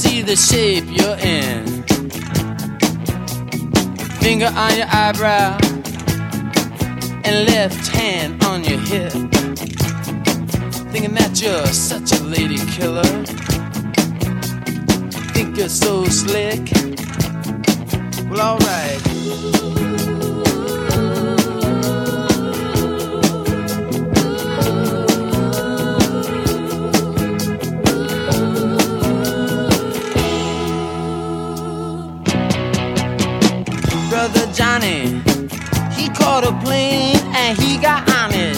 see the shape you're in. Finger on your eyebrow and left hand on your hip. Thinking that you're such a lady killer. Think you're so slick. Well, alright. Brother Johnny, he caught a plane and he got on it.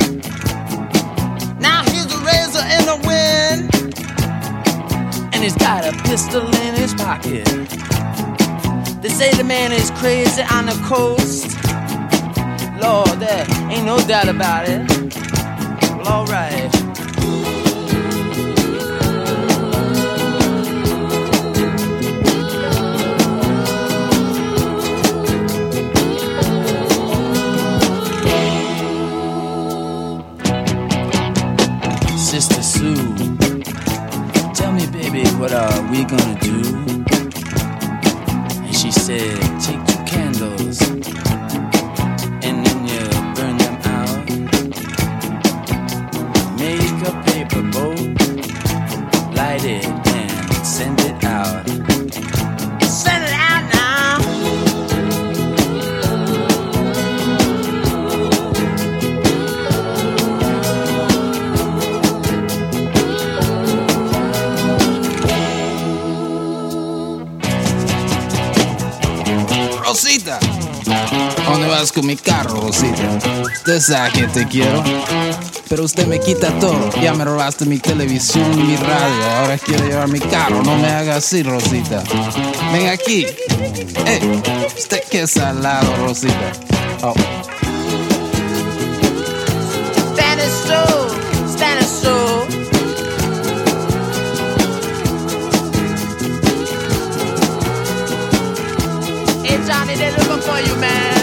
Now he's a razor in the wind, and he's got a pistol in his pocket. They say the man is crazy on the coast. Lord, there ain't no doubt about it. Well, alright. Sister Sue, tell me, baby, what are we gonna do? And she said, take 2 candles and then you burn them out. Make a paper boat, light it and send it out. Send it out now. Rosita, ¿a dónde vas con mi carro, Rosita? Usted sabe que te quiero, pero usted me quita todo. Ya me robaste mi televisión, mi radio, ahora quiero llevar mi carro. No me haga así, Rosita. Ven aquí. Usted qué salado, Rosita. Oh. Spanish soul, Spanish soul. Hey Johnny, they're looking for you, man.